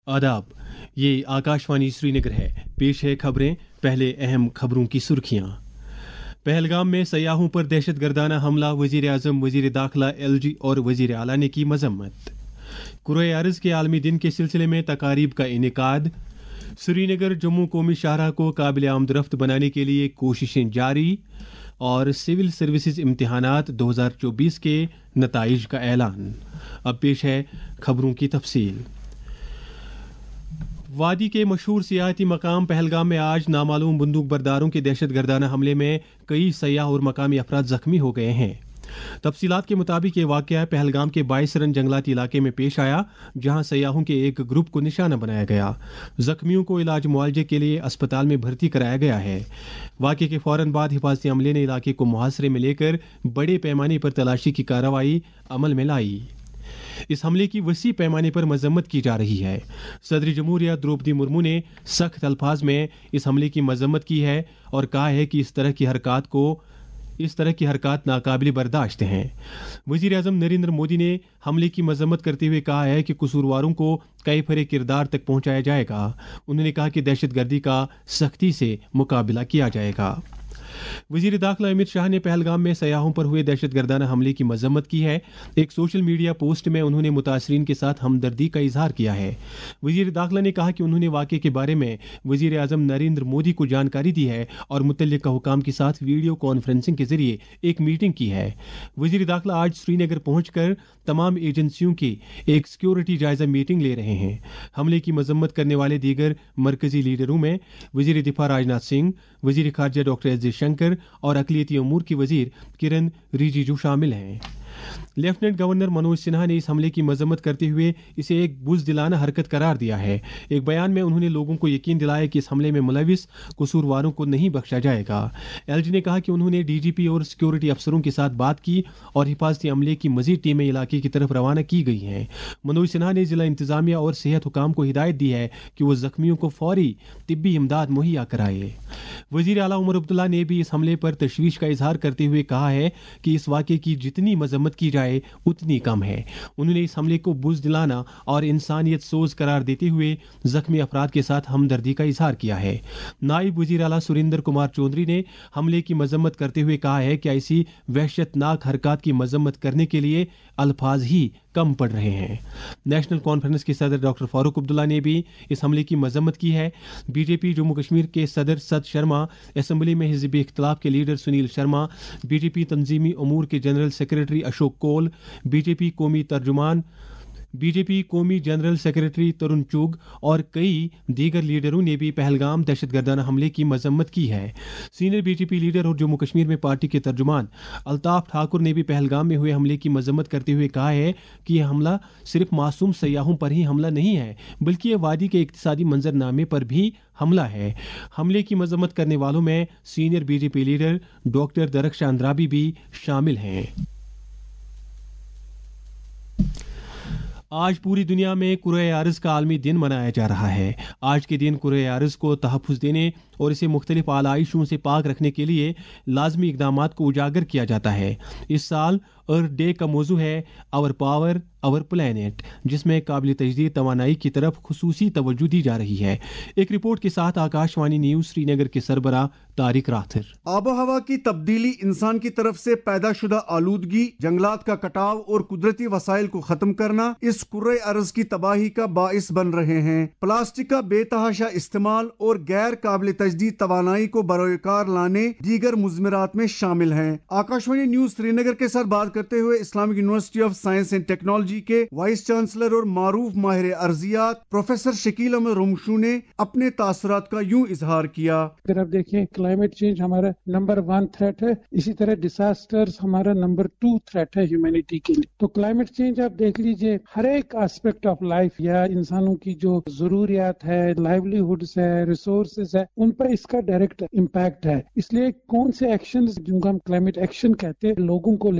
आदाब, ये आकाशवाणी श्रीनगर है। पेश है खबरें। पहले अहम खबरों की सुर्खियां। पहलगाम में सयाहों पर दहशतगर्दाना हमला, वजीर आजम, वजीर दाखिला, LG और वजीर आला ने की मजम्मत। कुर्रे अर्ज के आलमी दिन के सिलसिले में तकारीब का इनेकाद। श्रीनगर जम्मू कौमी शाहराह को काबिल आमदरफ्त बनाने के लिए कोशिशें जारी। और सिविल सर्विसेज इम्तिहानात 2024 के नताइज का ऐलान। अब पेश है खबरों की तफसील। वादी के मशहूर सियाहती मकाम पहलगाम में आज नामालूम बंदूक बरदारों के दहशतगर्दाना हमले में कई सयाह और मकामी अफराद जख्मी हो गए हैं। तफसीलात के मुताबिक ये वाक़या पहलगाम के 22 रन जंगलाती इलाके में पेश आया, जहां सयाहों के एक ग्रुप को निशाना बनाया गया। जख्मियों को इलाज मुआवजे के लिए अस्पताल में भर्ती कराया गया है। वाक़े के फौरन बाद हिफाजती अमले ने इलाके को मुहासरे में लेकर बड़े पैमाने पर तलाशी की कार्रवाई अमल में लाई। इस हमले की वसी पैमाने पर मजम्मत की जा रही है। सदर जमहूरिया द्रौपदी मुर्मू ने सख्त अल्फाज में इस हमले की मजम्मत की है और कहा है कि इस तरह की हरकत नाकाबिल बर्दाश्त हैं। वजीर आजम नरेंद्र मोदी ने हमले की मजम्मत करते हुए कहा है कि कसूरवारों को कैफरे किरदार तक पहुंचाया जाएगा। उन्होंने कहा कि दहशतगर्दी का सख्ती से मुकाबला किया जाएगा। वजीर दाखिला अमित शाह ने पहलगाम में सयाहों पर हुए दहशतगर्दाना हमले की मजम्मत की है। एक सोशल मीडिया पोस्ट में उन्होंने मुतासरीन के साथ हमदर्दी का इजहार किया है। वजीर दाखिला ने कहा कि उन्होंने वाक़े के बारे में वजीर आजम नरेंद्र मोदी को जानकारी दी है और मुतल्लिका हुकाम के साथ वीडियो कॉन्फ्रेंसिंग के जरिए एक मीटिंग की है। वजीर दाखिला आज श्रीनगर पहुंचकर तमाम एजेंसियों की एक सिक्योरिटी जायजा मीटिंग ले रहे हैं। हमले की मजम्मत करने वाले दीगर मरकजी लीडरों में वजीर दिफा राजनाथ सिंह, वजीर खारजा डॉक्टर एस जयशंकर और अक़लियती अमूर की वजीर किरण रिजिजू शामिल हैं। लेफ्टिनेंट गवर्नर मनोज सिन्हा ने इस हमले की मजम्मत करते हुए इसे एक बुज़दिलाना हरकत करार दिया है। एक बयान में उन्होंने लोगों को यकीन दिलाया कि इस हमले में मुलविस कसूरवारों को नहीं बख्शा जाएगा। LG ने कहा कि उन्होंने DGP और सिक्योरिटी अफसरों के साथ बात की और हिफाजती अमले की मजीद टीमें इलाके की तरफ रवाना की गई हैं। मनोज सिन्हा ने जिला इंतजामिया और सेहत हुकाम को हिदायत दी है कि वो जख्मियों को फौरी तिब्बी इमदाद मुहैया कराए। वजीर आला उमर अब्दुल्ला ने भी इस हमले पर तशवीश का इजहार करते हुए कहा है कि इस वाक़े की जितनी मजम्मत की जाए उतनी कम है। उन्होंने इस हमले को बुज़दिलाना और इंसानियत सोज करार देते हुए जख्मी अफराद के साथ हमदर्दी का इजहार किया है। नायब वजीर आला सुरेंद्र कुमार चौधरी ने हमले की मजम्मत करते हुए कहा है कि ऐसी वहशतनाक हरकत की मजम्मत करने के लिए अल्फाज ही कम पड़ रहे हैं। नेशनल कॉन्फ्रेंस के सदर डॉक्टर फारूक अब्दुल्ला ने भी इस हमले की मजम्मत की है। BJP जम्मू कश्मीर के सदर सद शर्मा, असेंबली में हिज़्ब इख्तिलाफ के लीडर सुनील शर्मा, BJP तंजीमी अमूर के general secretary Ashok Kol, BJP कौमी जनरल सेक्रेटरी तरुण चुग और कई दीगर लीडरों ने भी पहलगाम दहशतगर्दाना हमले की मजम्मत की है। सीनियर BJP लीडर और जम्मू कश्मीर में पार्टी के तर्जुमान अल्ताफ ठाकुर ने भी पहलगाम में हुए हमले की मजम्मत करते हुए कहा है कि यह हमला सिर्फ मासूम सयाहों पर ही हमला नहीं है, बल्कि यह वादी के इक्तिसादी मंजरनामे पर भी हमला है। हमले की मजम्मत करने वालों में senior BJP leader doctor Darakhsh Andrabi भी शामिल हैं। आज पूरी दुनिया में कुर्रे अर्ज का आलमी दिन मनाया जा रहा है। आज के दिन कुर्रे अर्ज को तहफ़्फ़ुज़ देने और इसे मुख्तलिफ आलाइशों से पाक रखने के लिए लाजमी इक़दामात को उजागर किया जाता है। इस साल अर्थ डे का मौजू है आवर पावर आवर प्लैनेट, जिसमें काबिल तजदीद तवानाई की तरफ खुसूसी तवज्जो दी जा रही है। एक रिपोर्ट के साथ आकाशवाणी न्यूज़ श्रीनगर के सरबराह तारिक राथर। आबो हवा की तब्दीली, इंसान की तरफ से पैदा शुदा आलूदगी, जंगलात का कटाव और कुदरती वसाइल को खत्म करना इस कुर्रे अर्ज की तबाही का बाइस बन रहे हैं। प्लास्टिक का बेतहाशा इस्तेमाल और गैर काबिल तजदीद तवानाई को बरोकार लाने दीगर मुज़मिरात में शामिल हैं। आकाशवाणी न्यूज़ श्रीनगर के साथ बात करते हुए Islamic university of science and technology के वाइस चांसलर और मारूफ माहिर अर्जियात प्रोफेसर शकील अहमद रुमशू ने अपने तासुरात का यूं इजहार किया। अगर आप देखें, क्लाइमेट चेंज हमारा नंबर 1 थ्रेट है, इसी तरह डिजास्टर्स हमारा नंबर 2 थ्रेट है ह्यूमैनिटी के लिए। तो क्लाइमेट चेंज आप देख लीजिए, हर एक एस्पेक्ट ऑफ लाइफ या इंसानों की जो जरूरियात है, लाइवलीहुड्स है, रिसोर्सेज है, उन पर इसका डायरेक्ट इम्पैक्ट है। इसलिए कौन से एक्शन जिनको हम क्लाइमेट एक्शन कहते हैं लोगों को लेनी चाहिए।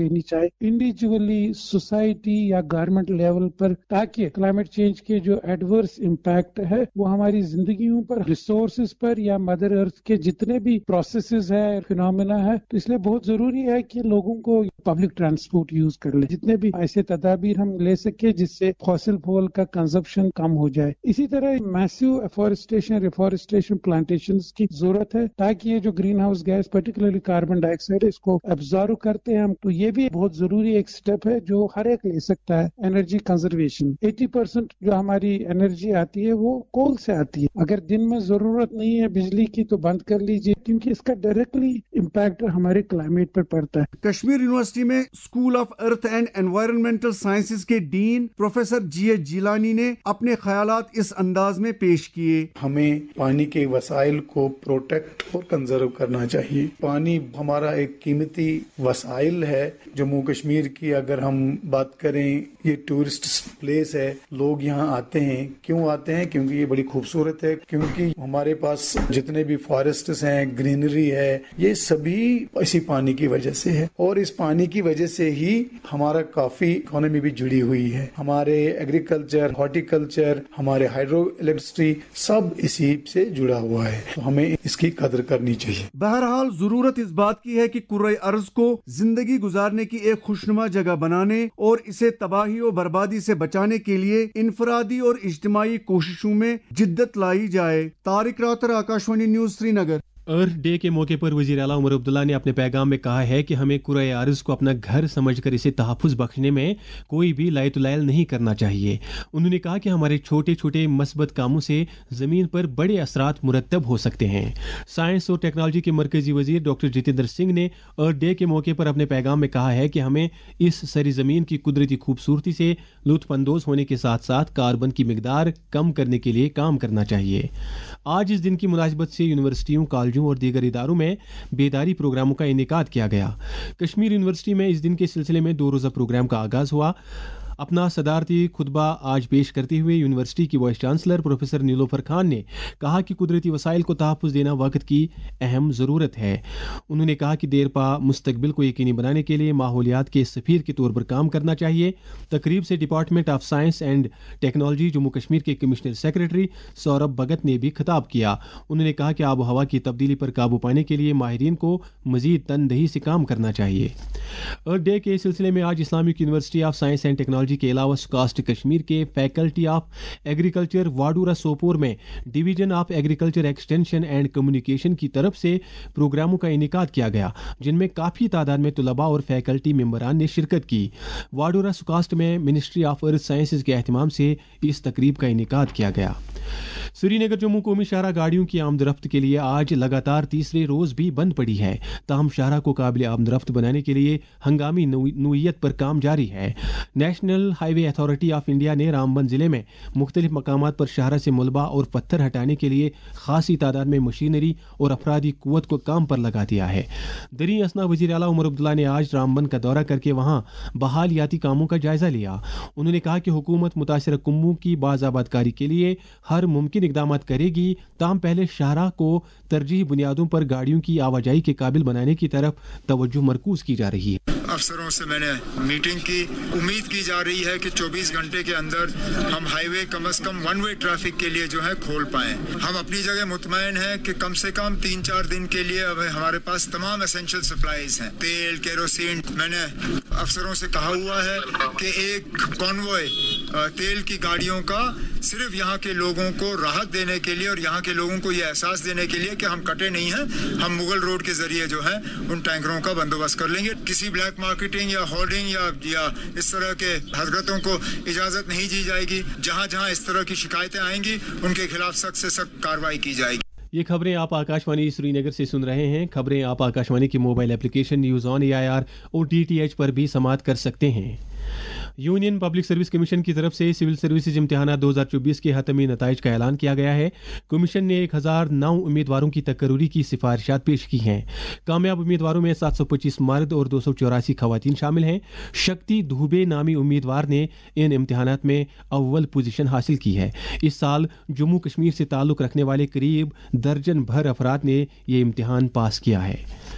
इंडिविजुअली सोसाइटी या गवर्नमेंट लेवल पर, ताकि क्लाइमेट चेंज के जो एडवर्स इम्पैक्ट है वो हमारी जिंदगियों पर, रिसोर्सेज पर या मदर अर्थ के जितने भी प्रोसेसेस है, फिनोमेना है, तो इसलिए बहुत जरूरी है कि लोगों को पब्लिक ट्रांसपोर्ट यूज कर ले, जितने भी ऐसे तदाबीर हम ले सके जिससे फॉसिल फ्यूल का कंजप्शन कम हो जाए। इसी तरह मैसिव एफॉरेस्टेशन, रिफॉरेस्टेशन, प्लांटेशंस की जरूरत है ताकि ये जो greenhouse gas particularly carbon dioxide इसको एब्जॉर्व करते हैं हम, तो ये भी बहुत जरूरी एक स्टेप है जो हर एक ले सकता है। एनर्जी कंजर्वेशन, 80% जो हमारी एनर्जी आती है वो कोल से आती है। अगर दिन में जरूरत नहीं है बिजली की तो बंद कर लीजिए, क्योंकि इसका डायरेक्टली इम्पैक्ट हमारे क्लाइमेट पर पड़ता है। कश्मीर यूनिवर्सिटी में school of earth and environmental sciences के डीन प्रोफेसर जीएच जिलानी ने अपने ख्यालात इस अंदाज में पेश किए। हमें पानी के वसाइल को प्रोटेक्ट और कंजर्व करना चाहिए। पानी हमारा एक कीमती वसाइल है। जम्मू कश्मीर की अगर हम बात करें, ये टूरिस्ट प्लेस है, लोग यहाँ आते हैं। क्यों आते हैं? क्योंकि ये बड़ी खूबसूरत है, क्योंकि हमारे पास जितने भी फॉरेस्ट्स हैं, ग्रीनरी है, ये सभी इसी पानी की वजह से है। और इस पानी की वजह से ही हमारा काफी इकोनॉमी भी जुड़ी हुई है। हमारे एग्रीकल्चर, हॉर्टिकल्चर, हमारे हाइड्रो इलेक्ट्रिसिटी सब इसी से जुड़ा हुआ है, तो हमें इसकी कदर करनी चाहिए। बहरहाल जरूरत इस बात की है कि कुर्रे अर्ज को जिंदगी गुजारने की एक खुशनुमा जगह बनाने और इसे तबाही और बर्बादी से बचाने के लिए इनफरादी और इज्तिमाई कोशिशों में जिद्दत लाई जाए। Tariq Rather, Akashvani news, Srinagar. Earth day के मौके पर वज़ीर आला उमर अब्दुल्ला ने अपने पैगाम में कहा है कि हमें कुर्रे अर्ज़ को अपना घर समझकर इसे तहफ़्फ़ुज़ बख्शने में कोई भी लायतुलैल नहीं करना चाहिए। उन्होंने कहा कि हमारे छोटे छोटे मस्बत कामों से ज़मीन पर बड़े असरात मुरतब हो सकते हैं। साइंस और टेक्नोलॉजी के मरकज़ी वज़ीर डॉक्टर जितेंद्र सिंह ने अर्थ डे के मौके पर अपने पैगाम में कहा है कि हमें इस सरी ज़मीन की कुदरती खूबसूरती से लुत्फ़अंदोज़ होने के साथ साथ कार्बन की मिकदार कम करने के लिए काम करना चाहिए। आज इस दिन की मुनासिबत से यूनिवर्सिटियों, कॉलेजों और दीगर इदारों में बेदारी प्रोग्रामों का इनेकाद किया गया। कश्मीर यूनिवर्सिटी में इस दिन के सिलसिले में 2 रोज़ा प्रोग्राम का आगाज़ हुआ। अपना सदारती खुतबा आज पेश करते हुए यूनिवर्सिटी की vice chancellor professor Nilofer Khan ने कहा कि कुदरती वसाइल को तहफ़्फ़ुज़ देना वक्त की अहम ज़रूरत है। उन्होंने कहा कि देरपा मुस्तकबिल को यकीनी बनाने के लिए माहौलियात के सफ़ीर के तौर पर काम करना चाहिए। तकरीब से department of science and technology Jammu Kashmir के कमिश्नर सेक्रेटरी सौरभ भगत ने भी खिताब किया। उन्होंने कहा कि आब हवा की तब्दीली पर काबू पाने के लिए माहिरीन को मज़ीद तनदही से काम करना चाहिए। अर्थ डे के सिलसिले में आज Islamic university of science and technology के अलावा सुकास्ट कश्मीर के faculty of agriculture Wadura Sopore में division of agriculture extension and communication की तरफ से प्रोग्रामों का इनेकाद किया गया, जिनमें काफ़ी तादाद में तुलबा और फैकल्टी मेंबरान ने शिरकत की। वाडूरा सुकास्ट में मिनिस्ट्री ऑफ अर्थ साइंसेज के एहतमाम से इस तकरीब का इनेकाद किया गया। श्रीनगर जम्मू कौमी शाहरा गाड़ियों की आमदरफ्त के लिए आज लगातार तीसरे रोज भी बंद पड़ी है। ताहम शाहरा को काबिल आमदरफ्त बनाने के लिए हंगामी नौइयत पर काम जारी है। National highway authority of India ने रामबन जिले में मुख्तलिफ मकामात पर शाहरा से मलबा और पत्थर हटाने के लिए खासी तादाद में मशीनरी और अफरादी कुव्वत को काम पर लगा दिया है। दरी असना वज़ीर आला उमर अब्दुल्ला ने आज रामबन का दौरा करके वहाँ बहालियाती कामों का जायजा लिया। उन्होंने कहा कि हुकूमत मुतासिर कुम्मों की बाज़ाबादकारी के लिए हर मुमकिन इक़दाम करेगी, ताहम पहले शाहरा को तरजीही बुनियादों पर गाड़ियों की आवाजाही के काबिल बनाने की तरफ तवज्जो मरकूज की जा रही है। अफसरों से मैंने मीटिंग की। उम्मीद की जा रही है कि 24 घंटे के अंदर हम हाईवे कम से कम वन वे ट्रैफिक के लिए जो है खोल पाएं। हम अपनी जगह मुतमईन हैं कि कम से कम 3-4 दिन के लिए अब हमारे पास तमाम एसेंशियल सप्लाईज हैं, तेल, केरोसिन। मैंने अफसरों से कहा हुआ है कि एक कॉन्वॉय तेल की गाड़ियों का सिर्फ यहाँ के लोगों को राहत देने के लिए और यहाँ के लोगों को ये एहसास देने के लिए कि हम कटे नहीं हैं, हम मुगल रोड के जरिए जो है उन टैंकरों का बंदोबस्त कर लेंगे। किसी ब्लैक मार्केटिंग या होर्डिंग या इस तरह के हरकतों को इजाजत नहीं दी जाएगी। जहाँ जहाँ इस तरह की शिकायतें आएंगी उनके खिलाफ सख्त से सख्त कार्रवाई की जाएगी। ये खबरें आप आकाशवाणी श्रीनगर से सुन रहे हैं। खबरें आप आकाशवाणी के mobile application news on AIR और DTH पर भी समाअत कर सकते हैं। यूनियन पब्लिक सर्विस कमीशन की तरफ से सिविल सर्विसेज इम्तिहानात 2024 के हतमी नताइज का ऐलान किया गया है। कमीशन ने 1009 उम्मीदवारों की तकर्री की सिफारिशात पेश की हैं। कामयाब उम्मीदवारों में 725 मर्द और 284 खवातीन शामिल हैं। शक्ति दुबे नामी उम्मीदवार ने इन इम्तिहानात में अव्वल पोजीशन हासिल की है। इस साल जम्मू कश्मीर से ताल्लुक़ रखने वाले करीब दर्जन भर अफराद ने ये इम्तिहान पास किया है।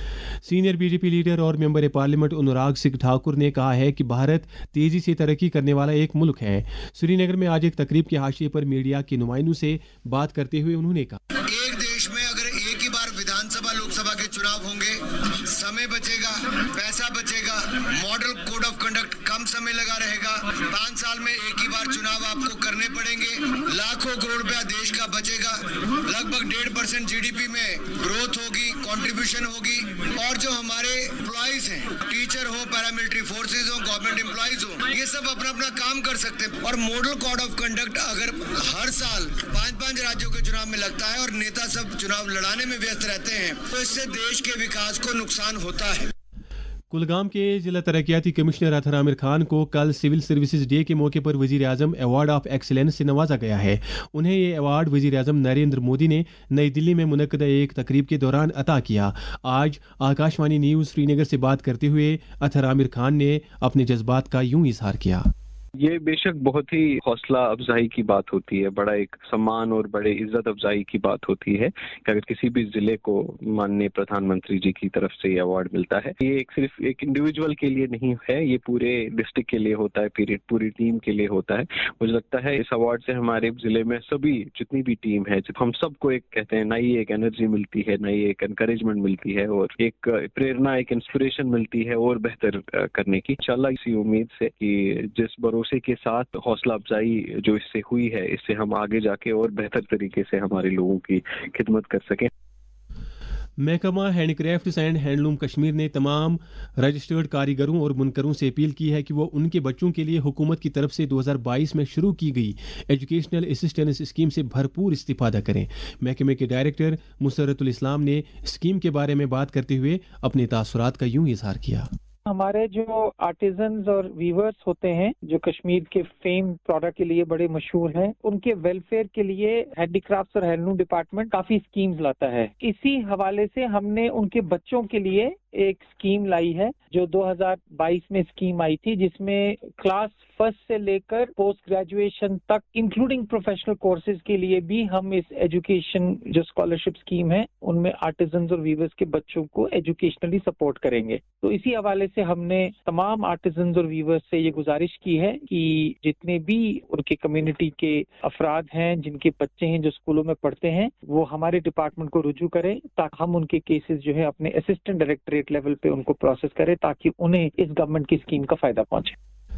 सीनियर बीजेपी लीडर और मेंबर पार्लियामेंट अनुराग सिंह ठाकुर ने कहा है कि भारत तेजी से तरक्की करने वाला एक मुल्क है। श्रीनगर में आज एक तकरीब के हाशिए पर मीडिया के नुमाइंदों से बात करते हुए उन्होंने कहा, एक देश में अगर एक ही बार विधानसभा लोकसभा के चुनाव होंगे, समय बचेगा, पैसा बचेगा, मॉडल कोड ऑफ कंडक्ट कम समय लगा रहेगा, 5 साल में एक ही बार चुनाव आपको करने पड़ेंगे, लाखों करोड़ रुपया देश का बचेगा, लगभग 1.5% जीडीपी में ग्रोथ होगी, कंट्रीब्यूशन होगी, और जो हमारे एम्प्लॉइज हैं, टीचर हो, पैरामिलिट्री फोर्सेज हो, गवर्नमेंट एम्प्लॉइज हो, ये सब अपना अपना काम कर सकते हैं। और मॉडल कोड ऑफ कंडक्ट अगर हर साल 5-5 राज्यों के चुनाव में लगता है और नेता सब चुनाव लड़ाने में व्यस्त रहते हैं, तो इससे देश के विकास को नुकसान होता है। कुलगाम के जिला तरक्याती कमिश्नर अतहर आमिर खान को कल सिविल सर्विसेज डे के मौके पर वजीर आजम अवार्ड ऑफ एक्सीलेंस से नवाजा गया है। उन्हें ये अवार्ड वजीर आजम नरेंद्र मोदी ने नई दिल्ली में मुनक्कद एक तकरीब के दौरान अता किया। आज आकाशवाणी न्यूज़ श्रीनगर से बात करते हुए अतहर आमिर खान ने अपने जज्बात का यूं इजहार किया। ये बेशक बहुत ही हौसला अफजाई की बात होती है, बड़ा एक सम्मान और बड़े इज्जत अफजाई की बात होती है कि अगर किसी भी जिले को माननीय प्रधानमंत्री जी की तरफ से ये अवार्ड मिलता है। ये सिर्फ एक इंडिविजुअल के लिए नहीं है, ये पूरे डिस्ट्रिक्ट के लिए होता है, पूरी टीम के लिए होता है। मुझे लगता है इस अवार्ड से हमारे जिले में सभी जितनी भी टीम है, हम सबको एक कहते हैं नई एक एनर्जी मिलती है, नई एक एनकरेजमेंट मिलती है और एक प्रेरणा, एक इंस्पिरेशन मिलती है और बेहतर करने की। इंशाल्लाह इसी उम्मीद से कि जिस भरोसे के साथ हौसला अफजाई जो इससे हुई है, इससे हम आगे जाके और बेहतर तरीके से हमारे लोगों की खिदमत कर सकें। महकमा हैंडक्राफ्ट्स एंड हैंडलूम कश्मीर ने तमाम रजिस्टर्ड कारीगरों और बुनकरों से अपील की है कि वो उनके बच्चों के लिए हुकूमत की तरफ से 2022 में शुरू की गई एजुकेशनल असिस्टेंस स्कीम से भरपूर इस्तिफादा करें। महकमे के डायरेक्टर मुसर्रतुल इस्लाम ने स्कीम के बारे में बात करते हुए अपने तासुरात का यूं इजहार किया। हमारे जो आर्टिजन्स और वीवर्स होते हैं जो कश्मीर के फेम प्रोडक्ट के लिए बड़े मशहूर हैं, उनके वेलफेयर के लिए हैंडीक्राफ्ट्स और हैंडलूम डिपार्टमेंट काफी स्कीम्स लाता है। इसी हवाले से हमने उनके बच्चों के लिए एक स्कीम लाई है जो 2022 में स्कीम आई थी, जिसमें क्लास फर्स्ट से लेकर पोस्ट ग्रेजुएशन तक इंक्लूडिंग प्रोफेशनल कोर्सेज के लिए भी हम इस एजुकेशन जो स्कॉलरशिप स्कीम है उनमें आर्टिजन्स और वीवर्स के बच्चों को एजुकेशनली सपोर्ट करेंगे। तो इसी हवाले से हमने तमाम आर्टिजन्स और वीवर्स से ये गुजारिश की है कि जितने भी उनके कम्युनिटी के अफराद हैं जिनके बच्चे हैं जो स्कूलों में पढ़ते हैं, वो हमारे डिपार्टमेंट को रुजू करें ताकि हम उनके केसेस जो है अपने असिस्टेंट डायरेक्टरेट लेवल पे उनको प्रोसेस करें ताकि उन्हें इस गवर्नमेंट की स्कीम का फायदा पहुंचे।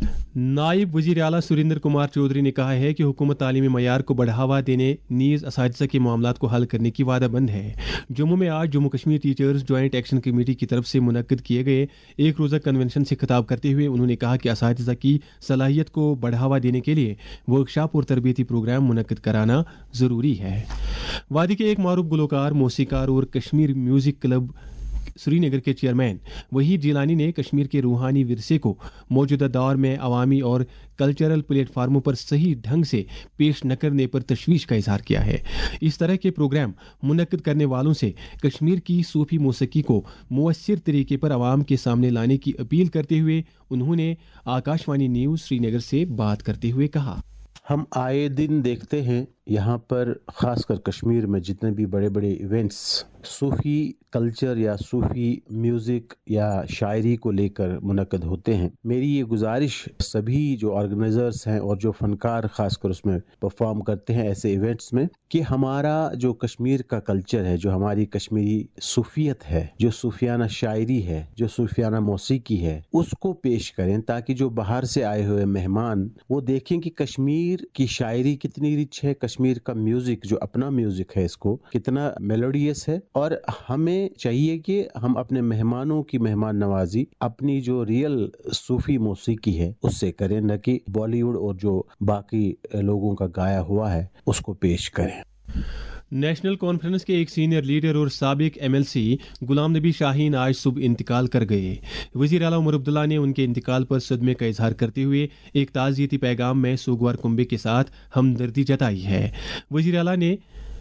नायब वजीर आला सुरेंद्र कुमार चौधरी ने कहा है कि हुकूमत तालीमी मयार को बढ़ावा देने नीज़ असातिज़ा के मामलात को हल करने की वादाबंद है। जम्मू में आज Jammu Kashmir teachers joint action committee की तरफ से मुनक्किद किए गए एक रोज़ा कन्वेंशन से खिताब करते हुए उन्होंने कहा कि असातिज़ा की सलाहियत को बढ़ावा देने के लिए वर्कशॉप और तरबियती प्रोग्राम मुनक्किद कराना ज़रूरी है। वादी के एक मारूफ गुलकार, मौसीकार और कश्मीर म्यूज़िक क्लब श्रीनगर के चेयरमैन वहीद जिलानी ने कश्मीर के रूहानी विरसे को मौजूदा दौर में अवामी और कल्चरल प्लेटफार्मों पर सही ढंग से पेश न करने पर तशवीश का इजहार किया है। इस तरह के प्रोग्राम मुनक्किद करने वालों से कश्मीर की सूफी मौसीकी को मुअस्सिर तरीके पर आवाम के सामने लाने की अपील करते हुए उन्होंने आकाशवाणी न्यूज़ श्रीनगर से बात करते हुए कहा, हम आए दिन देखते हैं यहाँ पर ख़ासकर कश्मीर में जितने भी बड़े बड़े इवेंट्स सूफ़ी कल्चर या सूफ़ी म्यूज़िक या शायरी को लेकर मुनक्कद होते हैं। मेरी ये गुजारिश सभी जो ऑर्गेनाइजर्स हैं और जो फ़नकार ख़ासकर उसमें परफॉर्म करते हैं ऐसे इवेंट्स में कि हमारा जो कश्मीर का कल्चर है, जो हमारी कश्मीरी सूफ़ियत है, जो सूफियाना शायरी है, जो सूफियाना मौसीकी है, उसको पेश करें ताकि जो बाहर से आए हुए मेहमान वो देखें कि कश्मीर की शायरी कितनी रिच है, कश्मीर का म्यूजिक जो अपना म्यूजिक है इसको कितना मेलोडियस है। और हमें चाहिए कि हम अपने मेहमानों की मेहमान नवाजी अपनी जो रियल सूफी मौसीकी है उससे करें, न कि बॉलीवुड और जो बाकी लोगों का गाया हुआ है उसको पेश करें। नेशनल कॉन्फ्रेंस के एक सीनियर लीडर और साबिक एमएलसी गुलाम नबी शाहीन आज सुबह इंतकाल कर गए। वज़ीर आला उमर अब्दुल्ला ने उनके इंतकाल पर सदमे का इजहार करते हुए एक ताज़ियती पैगाम में सोगवार कुंबे के साथ हमदर्दी जताई है। वज़ीर आला ने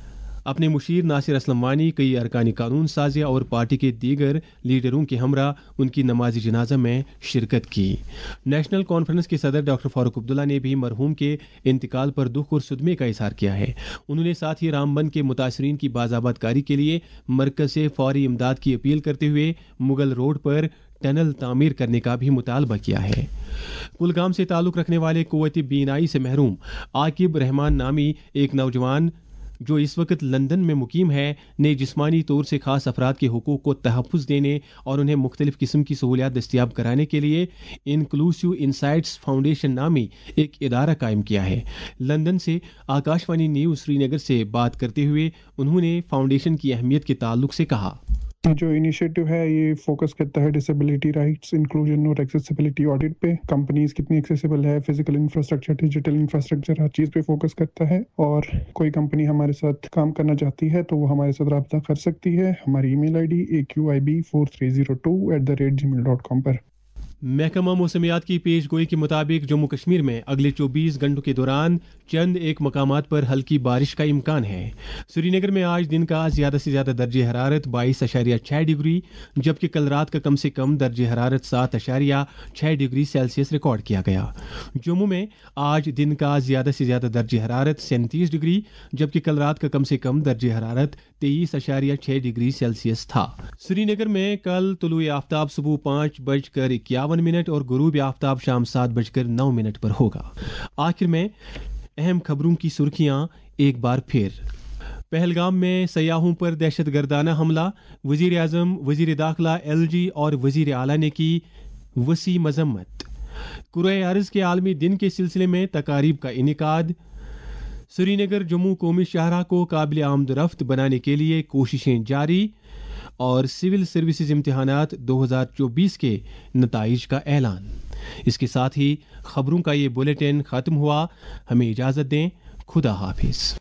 अपने मुशीर नासिर असलम वानी, कई अरकानी कानून साजिया और पार्टी के दीगर लीडरों के हमरा उनकी नमाजी जनाजा में शिरकत की। नेशनल कॉन्फ्रेंस के सदर डॉक्टर फारूक अब्दुल्ला ने भी मरहूम के इंतकाल पर दुख और सदमे का इजहार किया है। उन्होंने साथ ही रामबन के मुतासरीन की बाज़ाबातकारी के लिए मरकज से फौरी इमदाद की अपील करते हुए मुगल रोड पर टनल तामीर करने का भी मुतालबा किया है। कुलगाम से ताल्लुक़ रखने वाले कुव्वती बीनाई से महरूम आकिब रहमान नामी एक नौजवान जो इस वक्त लंदन में मुकीम है ने जिस्मानी तौर से खास अफराद के हुकूक को तहफ़्फ़ुज़ देने और उन्हें मुख्तलिफ़ किस्म की सहूलियात दस्तियाब कराने के लिए इंक्लूसिव इंसाइट्स फाउंडेशन नामी एक इदारा कायम किया है। लंदन से आकाशवाणी न्यूज़ श्रीनगर से बात करते हुए उन्होंने फाउंडेशन की अहमियत के ताल्लुक से कहा। जो इनिशिएटिव है ये फोकस करता है डिसेबिलिटी राइट्स, इंक्लूजन और एक्सेसिबिलिटी ऑडिट पे। कंपनीज कितनी एक्सेसिबल है, फिजिकल इंफ्रास्ट्रक्चर, डिजिटल इंफ्रास्ट्रक्चर, हर चीज़ पे फोकस करता है। और कोई कंपनी हमारे साथ काम करना चाहती है तो वो हमारे साथ रब्ता कर सकती है। हमारी ईमेल ID aqib4302@gmail.com पर। महकमा मौसमियात की पेश गोई के मुताबिक जम्मू कश्मीर में अगले 24 घंटों के दौरान चंद एक मकामात पर हल्की बारिश का इम्कान है। श्रीनगर में आज दिन का ज़्यादा से ज़्यादा दर्जे हरारत 22.6 डिग्री जबकि कल रात का कम से कम दर्जे हरारत 7.6 डिग्री सेल्सियस रिकॉर्ड किया गया। जम्मू में आज दिन का ज़्यादा से ज़्यादा दर्जे हरारत 37 डिग्री जबकि कल रात का कम से कम दर्जे हरारत 23.6 डिग्री सेल्सियस था। श्रीनगर में कल तुलुए आफ्ताब सुबह 5:51 और गुरूब आफ्ताब शाम 7:09 पर होगा। आखिर में अहम खबरों की सुर्खियां एक बार फिर। पहलगाम में सयाहों पर दहशतगर्दाना हमला, वजीर आजम, वजीर दाखिला, LG और वजीर आला ने की वसी मजम्मत। कुर्रे अर्ज के आलमी दिन के सिलसिले में तकारीब का इनेकाद। श्रीनगर जम्मू कौमी शाहराह को काबिल आमदरफ्त बनाने के लिए कोशिशें जारी और सिविल सर्विसेज इम्तिहानात 2024 के नताइज का ऐलान। इसके साथ ही खबरों का ये बुलेटिन ख़त्म हुआ। हमें इजाज़त दें। खुदा हाफिज़।